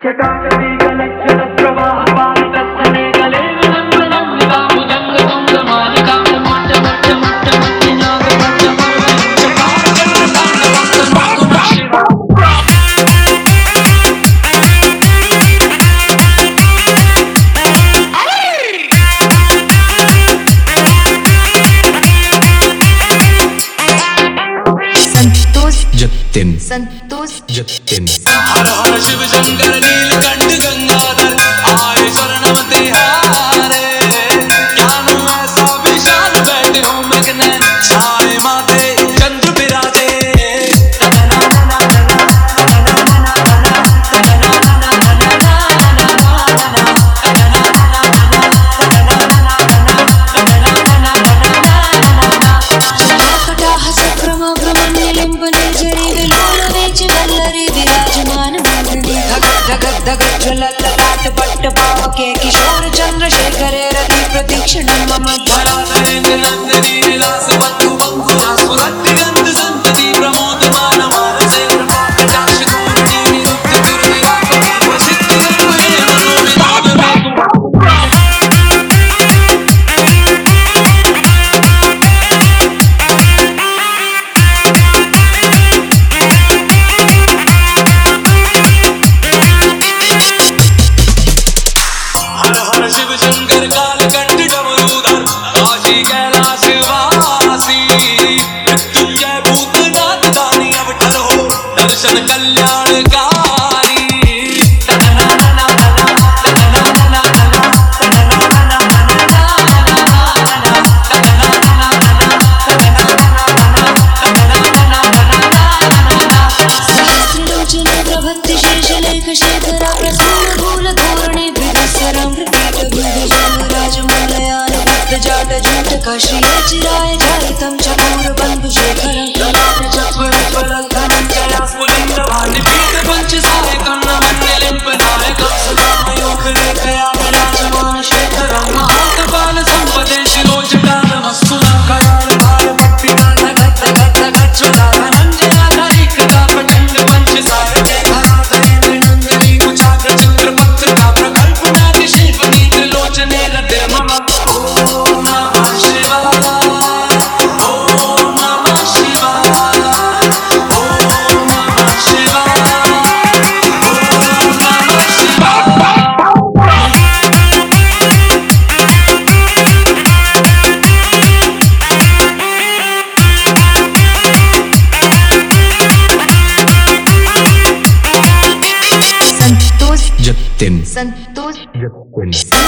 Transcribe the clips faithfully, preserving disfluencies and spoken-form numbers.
संतोष जतिन। हर हर शिव शंकर नीलकंठ गंगाधर आए शरणम तिहारे। ज्ञान ऐसा विशाल बैठे हो मग्न सारे माथे चंद्र विराजे। ललाट पट्ट पावके किशोर चंद्रशेखर रति प्रतीक्षणं मम धराधरेन्द्र नंदिनी विलास बंधु बंधु सुगंधि गंध संतति प्रमोद मान मानसे कटाक्ष कोटि निरुक्त दुर्विराग सिद्धि गंभीर मनोविलाप शंकर कालकंठ डमरूधर काशी कैलाश वासी। मृत्युंजय भूतनाथ दानी अवतार हो दर्शन कल्याणकारी। प्रभक्ति शेष लेख शेखरा प्रसन्न भूल धोरणे विदस्वरं जाट जूट काशी चिराय जायतं चकोर बंधु शेखरं ललाट चक्र फलं धनंजय स्फुलिंग भानि पीत पंचसाय कर्ण मण्डलिं पदायकं सदाम योग रेखया विराजमान शेखरं महाकपाल संपदे शिरोजटानमस्तु कयाल भार पट्टिका गत गत गच्छला धनंजय धरिकता प्रचंड पंचसाय धराधरेन्द्र नंदिनी कुचाग्र चित्रपत्र का प्रकल्पनादि शिल्प नीत्र लोचने रते मम जतिन। संतोष जतिन।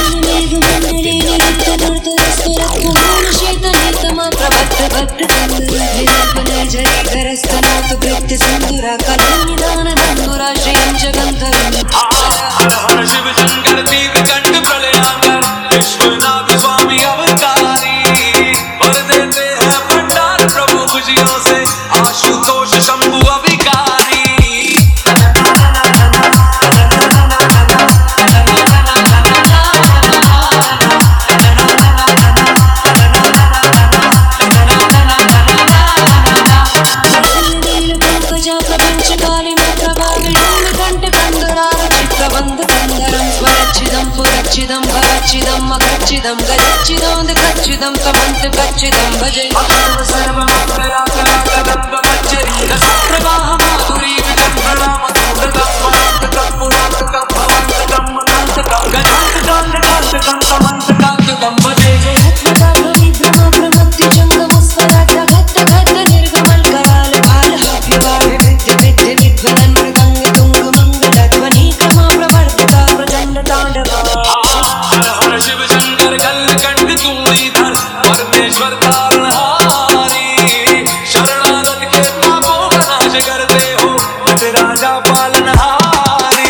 हर हर शिव शंकर नीलकंठ प्रलयांकर विश्वनाथ स्वामी अवतारी। वर देते हैं भंडार प्रभु खुशियों से आशुतोष शंभु अभिकारी। चिदं भरचिदं मगचिदं गच्चिदं गच्चिदं समंत गच्चिदं भजे अकर्म सर्वमंगलाकराकदंब गच्चरी रसप्रवाह माधुरी विडंबना मधुरगं स्वान्तकं पुरान्तकं भवन्तकं मनान्तकं गजान्तकं गजान्तकं समन्तकं भजे। शिव शंकर कलकंठ तूणीधर परमेश्वर तारणहारी। शरणागत के पापों का नाश करते हो राजा पालनहारी।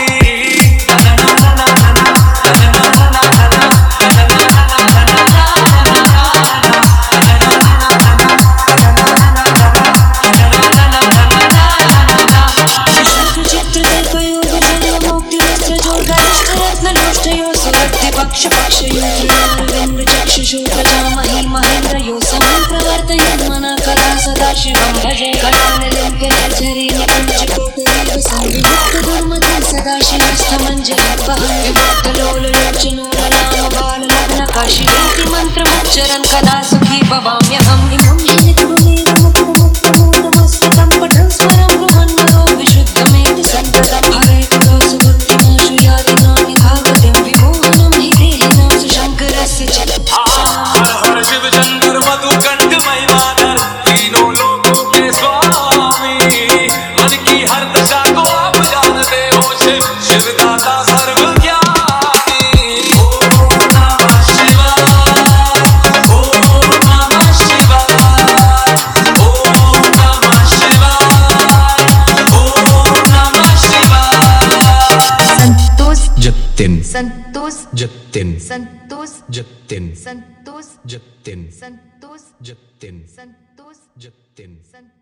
पक्ष पक्ष योगेन्द्र चक्षुषोपजा मही महेन्द्र यो समं प्रवर्तयन् मना कदा सदा शिवं भजे। कलानिलिम्पे निर्झरे निकुञ्ज कोटरीव संविमुक्त दुर्मति सदा शिवस्तमं जपहं विमुक्तलोललोचनूल नाम बाललग्न काशीति मन्त्रमुच्चरन् कदा सुखी भवाम्यहम् इमं हेतुमेव मुक्तमुक्तमूलमस्तकं पठन् स्वरं ब्रह्मन्नो विशुद्धमेव सन्ततं हरे करो सुबुद्धिमाशु यादिनानि भागवतं विमोहनं हि देहिनां सुशङ्करस्य च हर हर शिव शंकर मधुकंठ महिमाधर तीनों लोकों के स्वामी मन की हर दशा को आप जानते हो शिव शिव दाता सर्वज्ञानी ओम नमः शिवाय ओम नमः शिवाय ओम नमः शिवाय ओम नमः शिवाय संतोष जतिन संतोष जतिन संतोष जतिन संतोष जतिन संतोष जतिन संतोष जतिन संतोष